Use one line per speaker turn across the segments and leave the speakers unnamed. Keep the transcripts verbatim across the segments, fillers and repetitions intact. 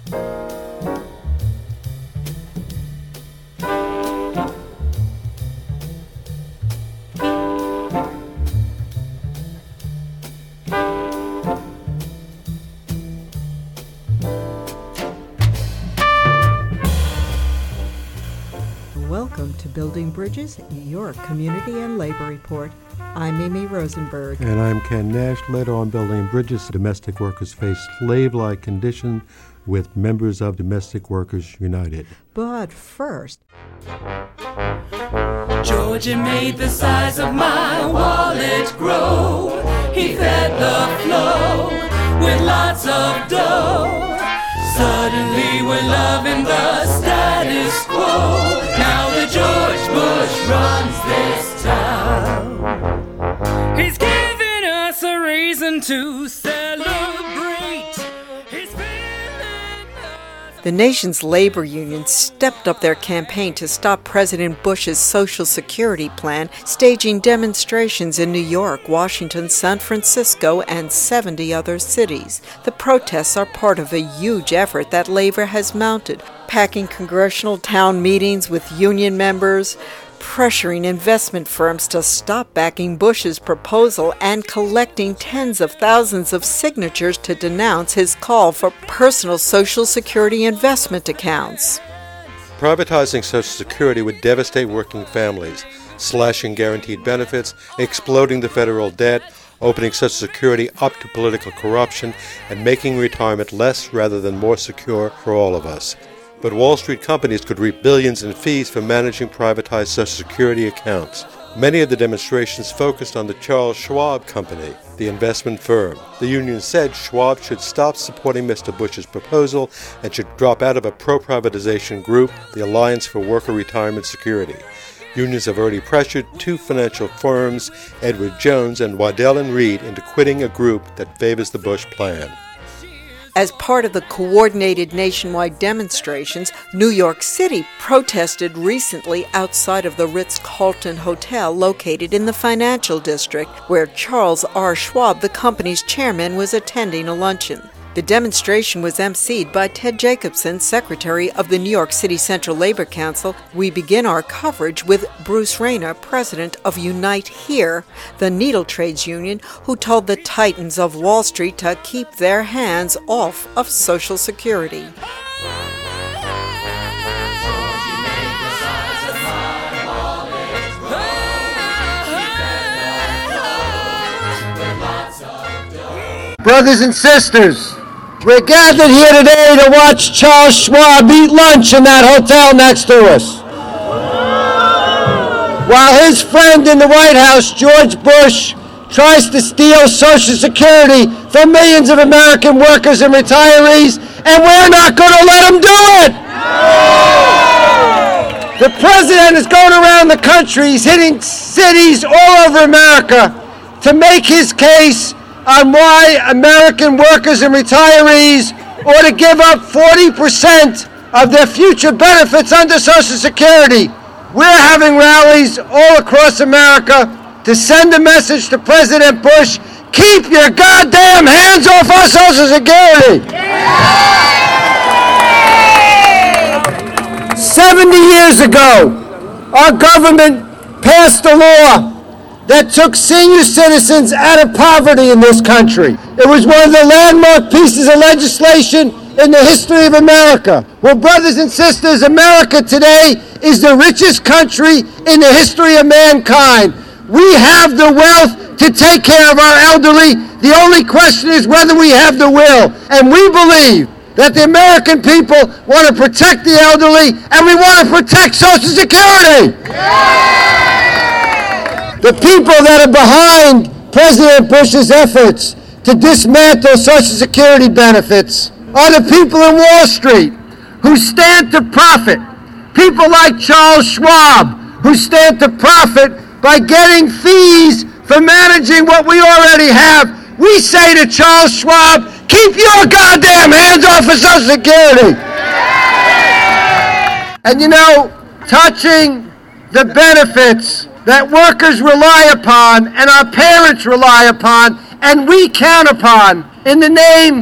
Welcome to Building Bridges, your community and labor report. I'm Mimi Rosenberg.
And I'm Ken Nash. Later on Building Bridges, domestic workers face slave-like conditions with members of Domestic Workers United.
But first,
Georgia made the size of my wallet grow. He fed the flow with lots of dough. Suddenly we're loving the status quo. Now the George Bush runs this town. He's giving us a reason to celebrate. He's filling us.
the nation's labor unions stepped up their campaign to stop President Bush's Social Security plan, staging demonstrations in New York, Washington, San Francisco, and seventy other cities. The protests are part of a huge effort that labor has mounted, packing congressional town meetings with union members, pressuring investment firms to stop backing Bush's proposal, and collecting tens of thousands of signatures to denounce his call for personal Social Security investment accounts.
Privatizing Social Security would devastate working families, slashing guaranteed benefits, exploding the federal debt, opening Social Security up to political corruption, and making retirement less rather than more secure for all of us. But Wall Street companies could reap billions in fees for managing privatized Social Security accounts. Many of the demonstrations focused on the Charles Schwab Company, the investment firm. The union said Schwab should stop supporting Mister Bush's proposal and should drop out of a pro-privatization group, the Alliance for Worker Retirement Security. Unions have already pressured two financial firms, Edward Jones and Waddell and Reed, into quitting a group that favors the Bush plan.
As part of the coordinated nationwide demonstrations, New York City protested recently outside of the Ritz-Carlton Hotel located in the financial district, where Charles R. Schwab, the company's chairman, was attending a luncheon. The demonstration was emceed by Ted Jacobson, secretary of the New York City Central Labor Council. We begin our coverage with Bruce Rayner, president of Unite Here, the needle trades union, who told the titans of Wall Street to keep their hands off of Social Security.
Brothers and sisters, we're gathered here today to watch Charles Schwab eat lunch in that hotel next to us, while his friend in the White House, George Bush, tries to steal Social Security from millions of American workers and retirees, and we're not going to let him do it! The president is going around the country, he's hitting cities all over America to make his case on why American workers and retirees ought to give up forty percent of their future benefits under Social Security. We're having rallies all across America to send a message to President Bush: keep your goddamn hands off our Social Security! seventy years ago, our government passed a law that took senior citizens out of poverty in this country. It was one of the landmark pieces of legislation in the history of America. Well, brothers and sisters, America today is the richest country in the history of mankind. We have the wealth to take care of our elderly. The only question is whether we have the will. And we believe that the American people want to protect the elderly, and we want to protect Social Security. Yeah! The people that are behind President Bush's efforts to dismantle Social Security benefits are the people in Wall Street who stand to profit. People like Charles Schwab who stand to profit by getting fees for managing what we already have. We say to Charles Schwab, keep your goddamn hands off of Social Security. And you know, touching the benefits that workers rely upon and our parents rely upon and we count upon in the name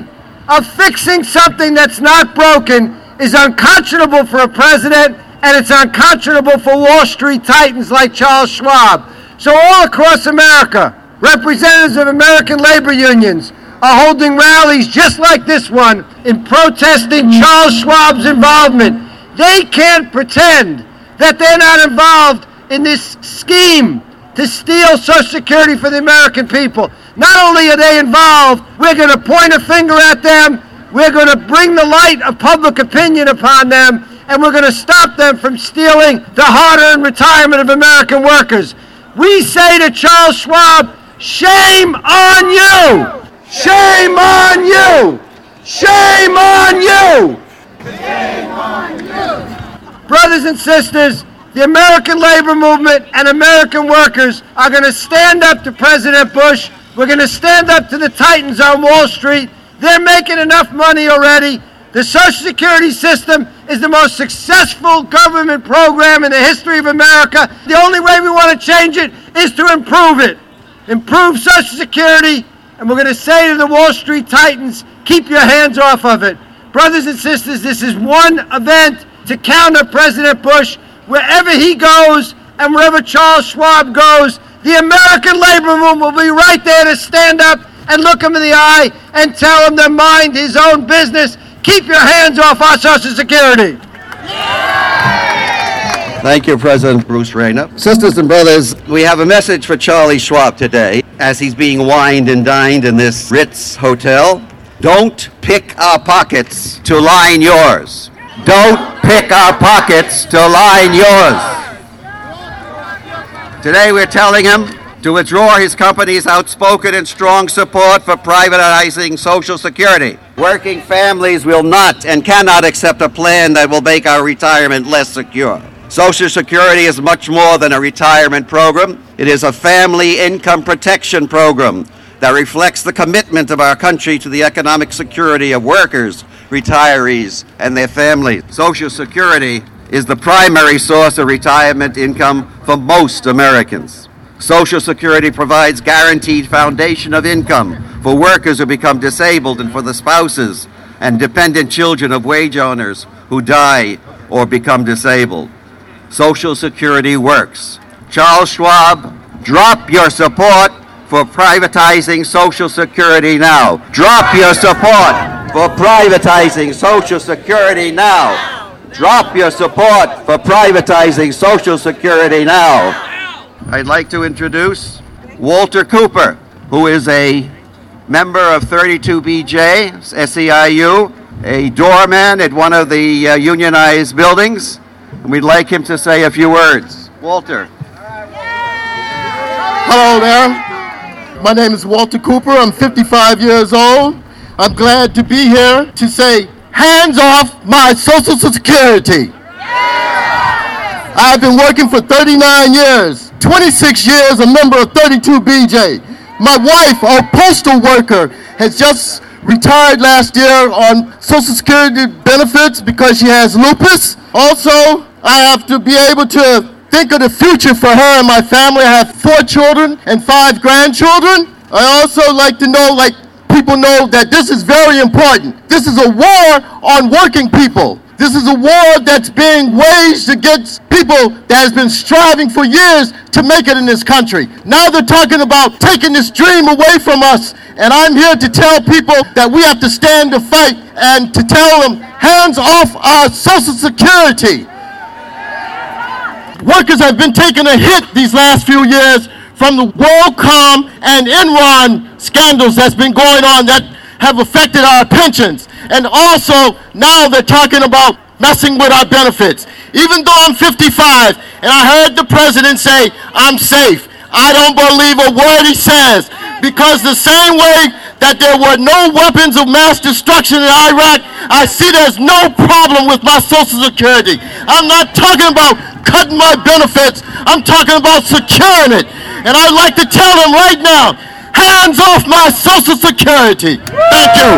of fixing something that's not broken is unconscionable for a president, and it's unconscionable for Wall Street titans like Charles Schwab. So all across America, representatives of American labor unions are holding rallies just like this one in protesting Charles Schwab's involvement. They can't pretend that they're not involved in this scheme to steal Social Security for the American people. Not only are they involved, we're going to point a finger at them, we're going to bring the light of public opinion upon them, and we're going to stop them from stealing the hard-earned retirement of American workers. We say to Charles Schwab, shame on you! Shame on you! Shame on you! Shame on you! Brothers and sisters, the American labor movement and American workers are going to stand up to President Bush. We're going to stand up to the titans on Wall Street. They're making enough money already. The Social Security system is the most successful government program in the history of America. The only way we want to change it is to improve it. Improve Social Security, and we're going to say to the Wall Street titans, keep your hands off of it. Brothers and sisters, this is one event to counter President Bush. Wherever he goes and wherever Charles Schwab goes, the American labor movement will be right there to stand up and look him in the eye and tell him to mind his own business. Keep your hands off our Social Security.
Thank you, President Bruce Rayner. Sisters and brothers, we have a message for Charlie Schwab today as he's being wined and dined in this Ritz hotel. Don't pick our pockets to line yours. Don't pick our pockets to line yours. Today we're telling him to withdraw his company's outspoken and strong support for privatizing Social Security. Working families will not and cannot accept a plan that will make our retirement less secure. Social Security is much more than a retirement program. It is a family income protection program that reflects the commitment of our country to the economic security of workers, retirees, and their families. Social Security is the primary source of retirement income for most Americans. Social Security provides guaranteed foundation of income for workers who become disabled and for the spouses and dependent children of wage owners who die or become disabled. Social Security works. Charles Schwab, drop your support for privatizing Social Security now. Drop your support for privatizing Social Security now. Drop your support for privatizing Social Security now. I'd like to introduce Walter Cooper, who is a member of thirty-two B J, S E I U, a doorman at one of the uh, unionized buildings. And we'd like him to say a few words. Walter.
Hello there. My name is Walter Cooper. I'm fifty-five years old. I'm glad to be here to say, hands off my Social Security. I've been working for thirty-nine years, twenty-six years a member of thirty-two B J. My wife, a postal worker, has just retired last year on Social Security benefits because she has lupus. Also, I have to be able to think of the future for her and my family. I have four children and five grandchildren. I also like to know, like people know, that this is very important. This is a war on working people. This is a war that's being waged against people that has been striving for years to make it in this country. Now they're talking about taking this dream away from us. And I'm here to tell people that we have to stand to fight and to tell them, hands off our Social Security. Workers have been taking a hit these last few years from the WorldCom and Enron scandals that's been going on that have affected our pensions. And also, now they're talking about messing with our benefits. Even though I'm fifty-five, and I heard the president say, I'm safe, I don't believe a word he says, because the same way that there were no weapons of mass destruction in Iraq, I see there's no problem with my Social Security. I'm not talking about cutting my benefits, I'm talking about securing it. And I'd like to tell them right now, hands off my Social Security. Thank you.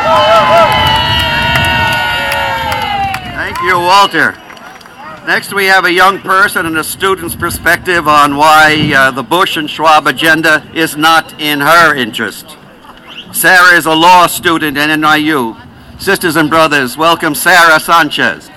Thank you, Walter. Next, we have a young person and a student's perspective on why uh, the Bush and Schwab agenda is not in her interest. Sarah is a law student at N I U. Sisters and brothers, welcome Sarah Sanchez.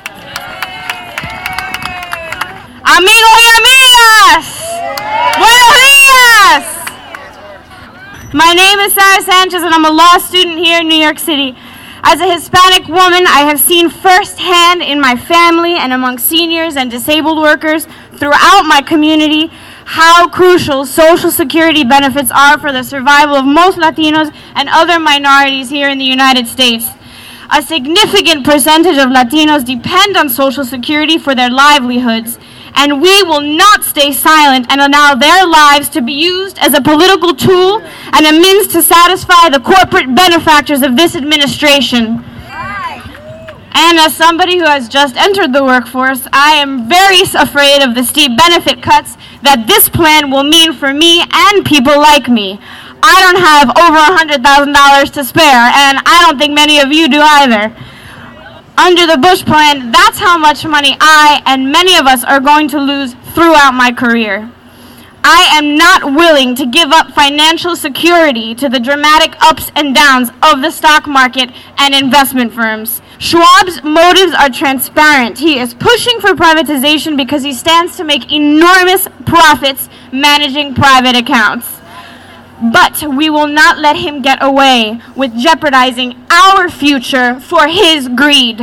Amigos y amigas, buenos días. My name is Sarah Sanchez and I'm a law student here in New York City. As a Hispanic woman, I have seen firsthand in my family and among seniors and disabled workers throughout my community how crucial Social Security benefits are for the survival of most Latinos and other minorities here in the United States. A significant percentage of Latinos depend on Social Security for their livelihoods, and we will not stay silent and allow their lives to be used as a political tool and a means to satisfy the corporate benefactors of this administration. And as somebody who has just entered the workforce, I am very afraid of the steep benefit cuts that this plan will mean for me and people like me. I don't have over one hundred thousand dollars to spare, and I don't think many of you do either. Under the Bush plan, that's how much money I and many of us are going to lose throughout my career. I am not willing to give up financial security to the dramatic ups and downs of the stock market and investment firms. Schwab's motives are transparent. He is pushing for privatization because he stands to make enormous profits managing private accounts. But we will not let him get away with jeopardizing our future for his greed.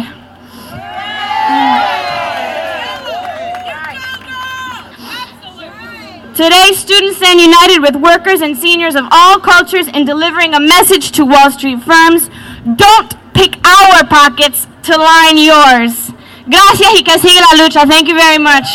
Today, students stand united with workers and seniors of all cultures in delivering a message to Wall Street firms. Don't pick our pockets to line yours. Gracias y que siga la lucha. Thank you very much.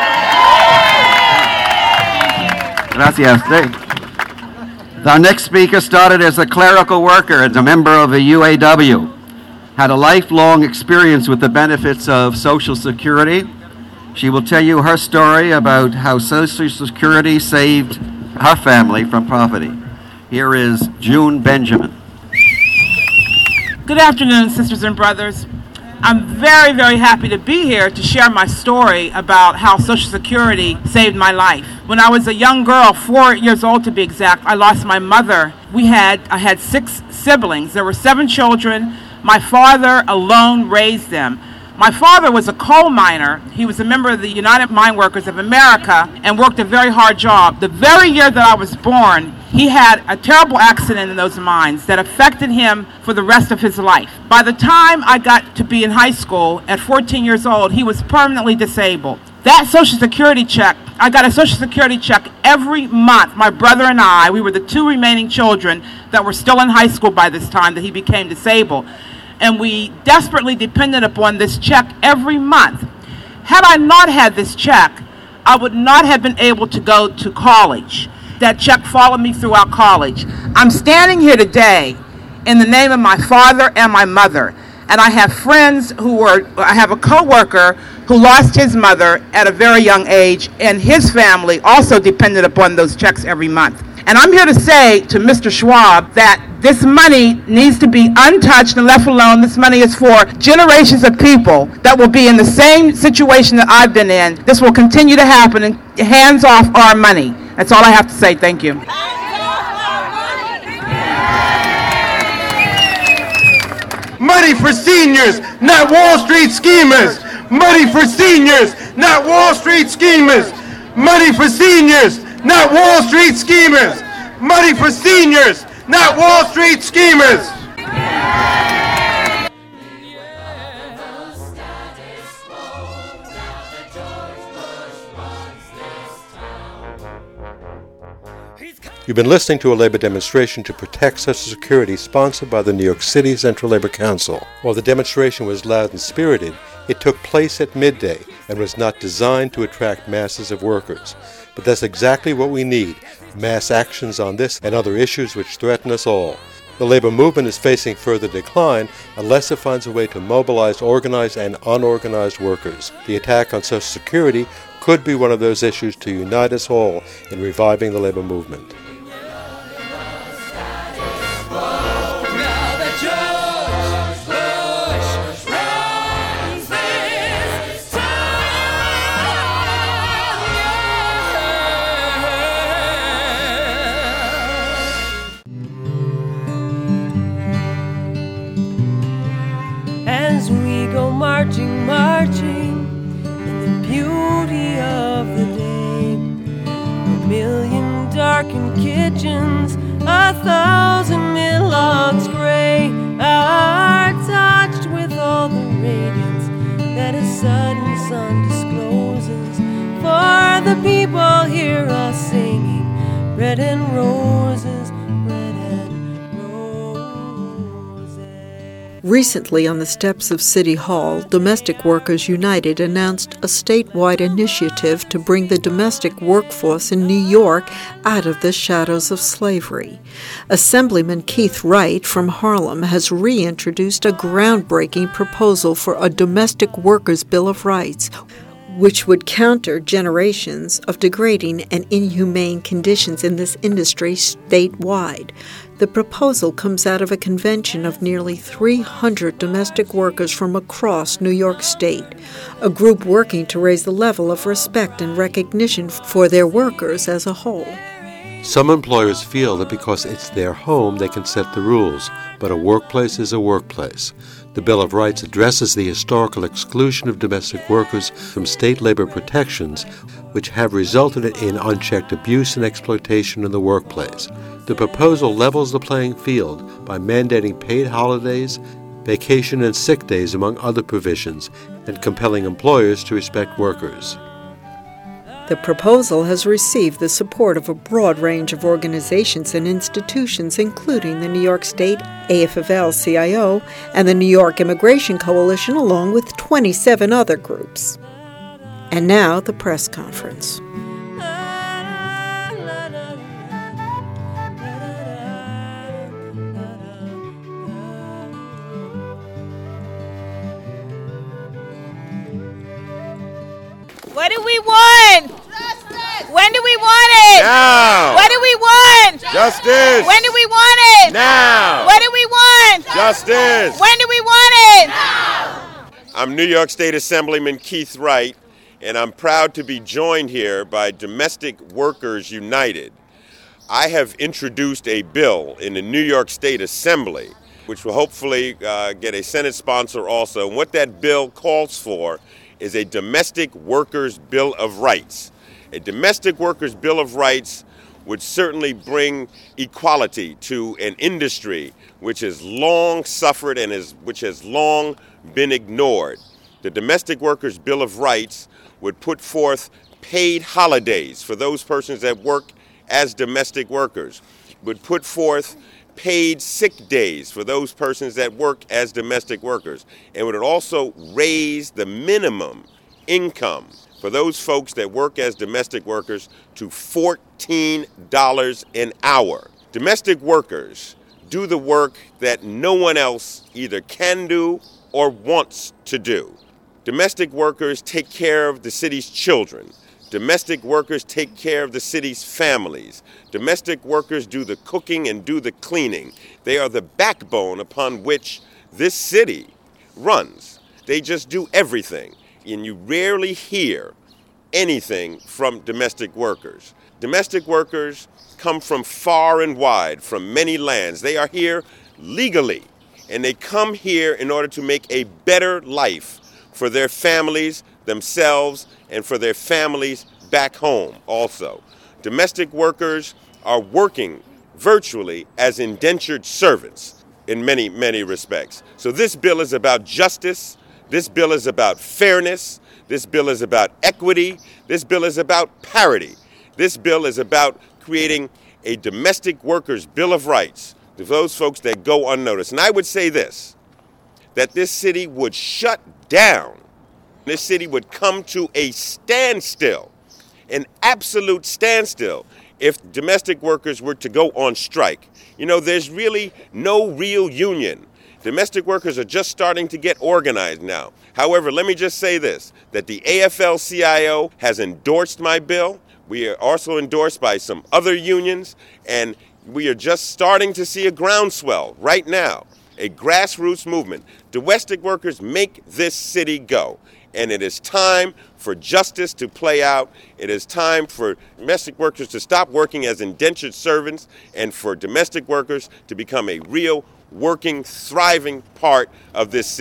Gracias. Our next speaker started as a clerical worker and a member of the U A W. Had a lifelong experience with the benefits of Social Security. She will tell you her story about how Social Security saved her family from poverty. Here is June Benjamin.
Good afternoon, sisters and brothers. I'm very, very happy to be here to share my story about how Social Security saved my life. When I was a young girl, four years old to be exact, I lost my mother. We had, I had six siblings. There were seven children. My father alone raised them. My father was a coal miner. He was a member of the United Mine Workers of America and worked a very hard job. The very year that I was born, he had a terrible accident in those mines that affected him for the rest of his life. By the time I got to be in high school, at fourteen years old, he was permanently disabled. That Social Security check, I got a Social Security check every month. My brother and I, we were the two remaining children that were still in high school by this time that he became disabled. And we desperately depended upon this check every month. Had I not had this check, I would not have been able to go to college. That check followed me throughout college. I'm standing here today in the name of my father and my mother. And I have friends who were, I have a coworker who lost his mother at a very young age, and his family also depended upon those checks every month. And I'm here to say to Mister Schwab that this money needs to be untouched and left alone. This money is for generations of people that will be in the same situation that I've been in. This will continue to happen, and hands off our money. That's all I have to say. Thank you.
Money for seniors, not Wall Street schemers. Money for seniors, not Wall Street schemers. Money for seniors, not Wall Street schemers. Money for seniors, not Wall Street schemers.
You've been listening to a labor demonstration to protect Social Security sponsored by the New York City Central Labor Council. While the demonstration was loud and spirited, it took place at midday and was not designed to attract masses of workers. But that's exactly what we need, mass actions on this and other issues which threaten us all. The labor movement is facing further decline unless it finds a way to mobilize organized and unorganized workers. The attack on Social Security could be one of those issues to unite us all in reviving the labor movement.
go marching, marching in the beauty of the day. A million darkened kitchens, a thousand milllogs gray are touched with all the radiance that a sudden sun discloses. For the people hear us singing bread and roses, bread and roses.
Recently, on the steps of City Hall, Domestic Workers United announced a statewide initiative to bring the domestic workforce in New York out of the shadows of slavery. Assemblyman Keith Wright from Harlem has reintroduced a groundbreaking proposal for a Domestic Workers Bill of Rights, which would counter generations of degrading and inhumane conditions in this industry statewide. The proposal comes out of a convention of nearly three hundred domestic workers from across New York State, a group working to raise the level of respect and recognition for their workers as a whole.
Some employers feel that because it's their home, they can set the rules, but a workplace is a workplace. The Bill of Rights addresses the historical exclusion of domestic workers from state labor protections, which have resulted in unchecked abuse and exploitation in the workplace. The proposal levels the playing field by mandating paid holidays, vacation and sick days, among other provisions, and compelling employers to respect workers.
The proposal has received the support of a broad range of organizations and institutions, including the New York State A F L L C I O and the New York Immigration Coalition, along with twenty-seven other groups. And now, the press conference.
What do we want? Justice! When do we want it?
Now!
What do we want?
Justice!
When do we want it?
Now!
What do we want?
Justice!
When do we want it? Now!
I'm New York State Assemblyman Keith Wright, and I'm proud to be joined here by Domestic Workers United. I have introduced a bill in the New York State Assembly, which will hopefully uh, get a Senate sponsor also. And what that bill calls for is a Domestic Workers Bill of Rights. A Domestic Workers Bill of Rights would certainly bring equality to an industry which has long suffered and is, which has long been ignored. The Domestic Workers Bill of Rights would put forth paid holidays for those persons that work as domestic workers, would put forth paid sick days for those persons that work as domestic workers, and would also raise the minimum income for those folks that work as domestic workers to fourteen dollars an hour. Domestic workers do the work that no one else either can do or wants to do. Domestic workers take care of the city's children. Domestic workers take care of the city's families. Domestic workers do the cooking and do the cleaning. They are the backbone upon which this city runs. They just do everything, and you rarely hear anything from domestic workers. Domestic workers come from far and wide, from many lands. They are here legally, and they come here in order to make a better life for their families, themselves, and for their families back home also. Domestic workers are working virtually as indentured servants in many, many respects. So this bill is about justice. This bill is about fairness. This bill is about equity. This bill is about parity. This bill is about creating a Domestic Workers Bill of Rights to those folks that go unnoticed. And I would say this, that this city would shut down. This city would come to a standstill, an absolute standstill, if domestic workers were to go on strike. You know, there's really no real union. Domestic workers are just starting to get organized now. However, let me just say this, that the A F L C I O has endorsed my bill. We are also endorsed by some other unions, and we are just starting to see a groundswell right now, a grassroots movement. Domestic workers make this city go. And it is time for justice to play out. It is time for domestic workers to stop working as indentured servants and for domestic workers to become a real, working, thriving part of this city.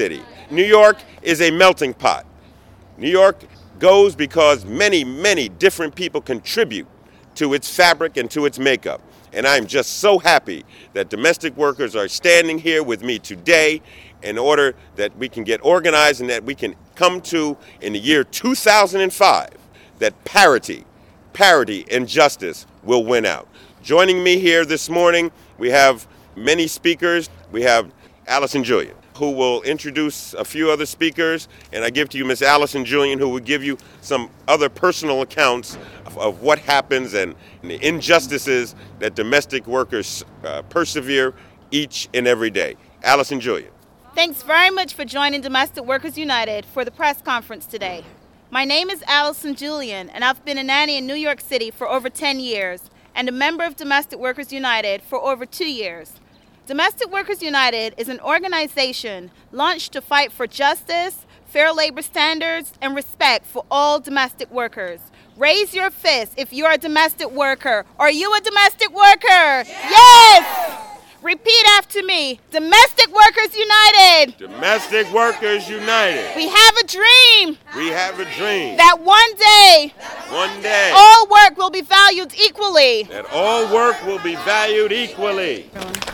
New York is a melting pot. New York goes because many, many different people contribute to its fabric and to its makeup. And I'm just so happy that domestic workers are standing here with me today in order that we can get organized and that we can come to, in the year two thousand five, that parity, parity and justice will win out. Joining me here this morning, we have many speakers. We have Allison Julian, who will introduce a few other speakers, and I give to you Miss Allison Julian, who will give you some other personal accounts of, of what happens and, and the injustices that domestic workers uh, persevere each and every day. Allison Julian.
Thanks very much for joining Domestic Workers United for the press conference today. My name is Allison Julian, and I've been a nanny in New York City for over ten years and a member of Domestic Workers United for over two years. Domestic Workers United is an organization launched to fight for justice, fair labor standards, and respect for all domestic workers. Raise your fist if you're a domestic worker. Are you a domestic worker? Yes! yes! Repeat after me. Domestic Workers United.
Domestic Workers United.
We have a dream.
We have a dream.
That one day.
One day.
All work will be valued equally.
That all work will be valued equally.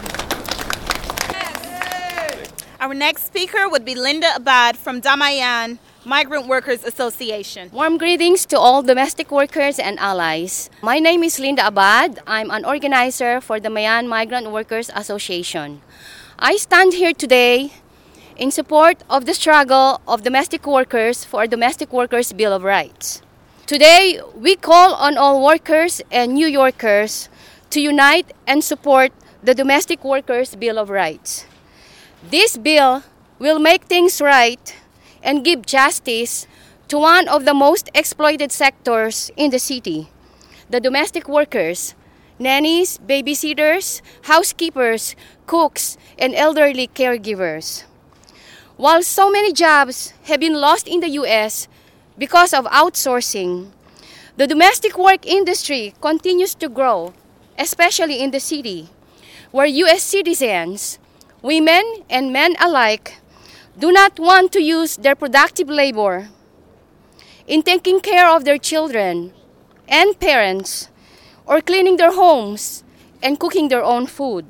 Our next speaker would be Linda Abad from Damayan Migrant Workers Association.
Warm greetings to all domestic workers and allies. My name is Linda Abad. I'm an organizer for the Damayan Migrant Workers Association. I stand here today in support of the struggle of domestic workers for a Domestic Workers Bill of Rights. Today, we call on all workers and New Yorkers to unite and support the Domestic Workers Bill of Rights. This bill will make things right and give justice to one of the most exploited sectors in the city, the domestic workers, nannies, babysitters, housekeepers, cooks, and elderly caregivers. While so many jobs have been lost in the U S because of outsourcing, the domestic work industry continues to grow, especially in the city, where U S citizens, women and men alike, do not want to use their productive labor in taking care of their children and parents or cleaning their homes and cooking their own food.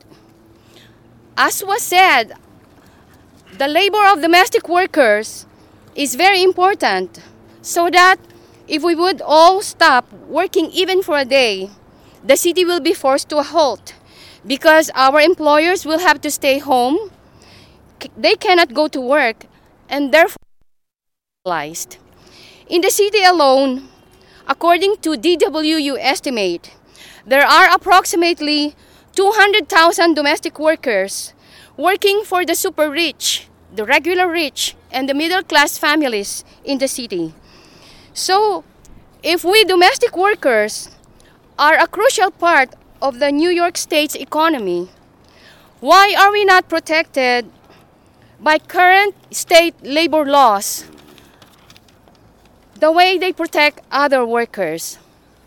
As was said, the labor of domestic workers is very important so that if we would all stop working even for a day, the city will be forced to a halt because our employers will have to stay home. They cannot go to work and therefore paralyzed. In the city alone, according to D W U estimate, there are approximately two hundred thousand domestic workers working for the super rich, the regular rich, and the middle class families in the city. So, if we domestic workers are a crucial part of the New York State's economy, why are we not protected by current state labor laws the way they protect other workers?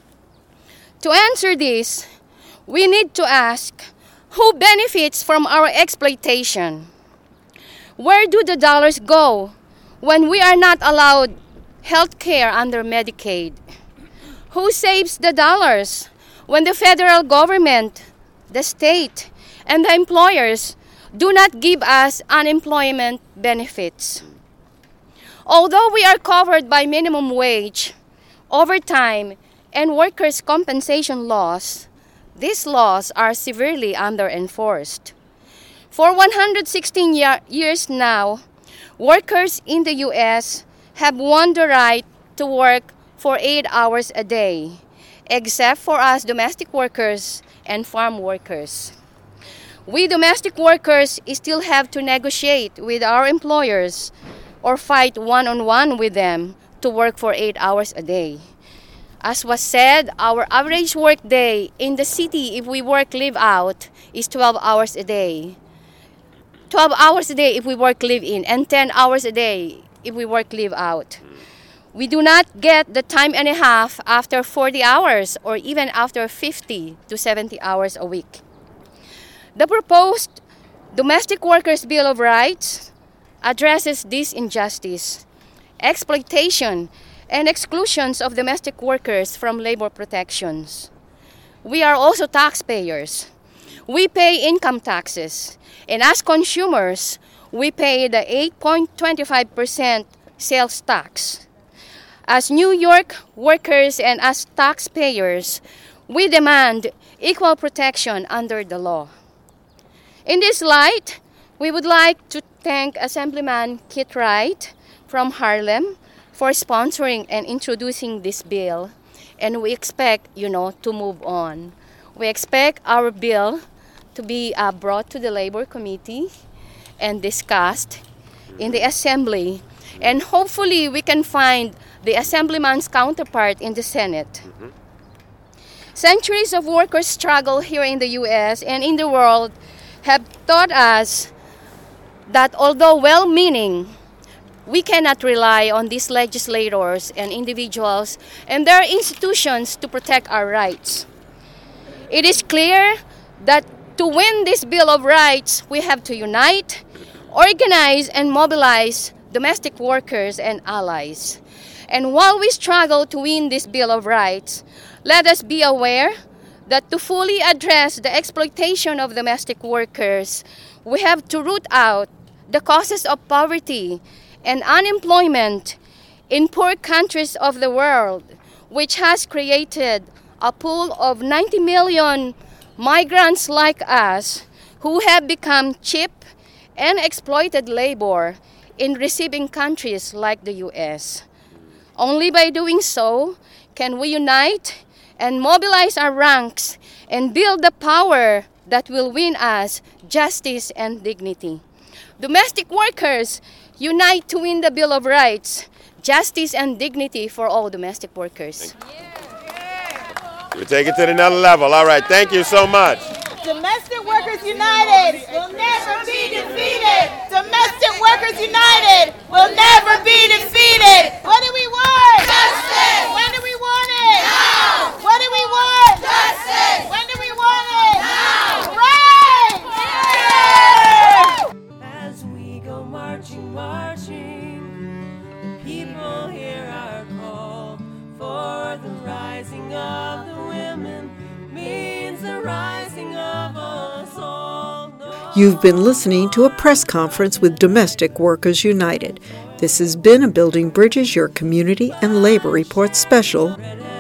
To answer this, we need to ask, who benefits from our exploitation? Where do the dollars go when we are not allowed health care under Medicaid? Who saves the dollars when the federal government, the state, and the employers do not give us unemployment benefits? Although we are covered by minimum wage, overtime, and workers' compensation laws, these laws are severely under-enforced. For one hundred sixteen year, years now, workers in the U S have won the right to work for eight hours a day, except for us domestic workers and farm workers. We domestic workers still have to negotiate with our employers or fight one-on-one with them to work for eight hours a day. As was said, our average work day in the city, if we work live out, is twelve hours a day. twelve hours a day if we work live in, and ten hours a day if we work live out. We do not get the time and a half after forty hours or even after fifty to seventy hours a week. The proposed Domestic Workers Bill of Rights addresses this injustice, exploitation, and exclusions of domestic workers from labor protections. We are also taxpayers. We pay income taxes, and as consumers, we pay the eight point two five percent sales tax. As New York workers and as taxpayers, we demand equal protection under the law. In this light, we would like to thank Assemblyman Kit Wright from Harlem for sponsoring and introducing this bill, and we expect, you know, to move on. We expect our bill to be uh, brought to the Labor Committee and discussed in the Assembly, and hopefully we can find the Assemblyman's counterpart in the Senate. Mm-hmm. Centuries of workers' struggle here in the U S and in the world have taught us that although well-meaning, we cannot rely on these legislators and individuals and their institutions to protect our rights. It is clear that to win this Bill of Rights, we have to unite, organize, and mobilize domestic workers and allies. And while we struggle to win this Bill of Rights, let us be aware that to fully address the exploitation of domestic workers, we have to root out the causes of poverty and unemployment in poor countries of the world, which has created a pool of ninety million migrants like us who have become cheap and exploited labor in receiving countries like the U S. Only by doing so can we unite and mobilize our ranks and build the power that will win us justice and dignity. Domestic workers, unite to win the Bill of Rights, justice and dignity for all domestic workers.
We take it to another level. All right, thank you so much.
Domestic Workers United will never be defeated. Domestic Workers United will never be defeated. What do we want? Justice. When do we want it? Now. What do we want? Justice. When do we want it? Now. Right. Yeah.
As we go marching, marching, the people hear our call for the rising of the women. Means the rising of us all. No.
You've been listening to a press conference with Domestic Workers United. This has been a Building Bridges, Your Community and Labor Report special.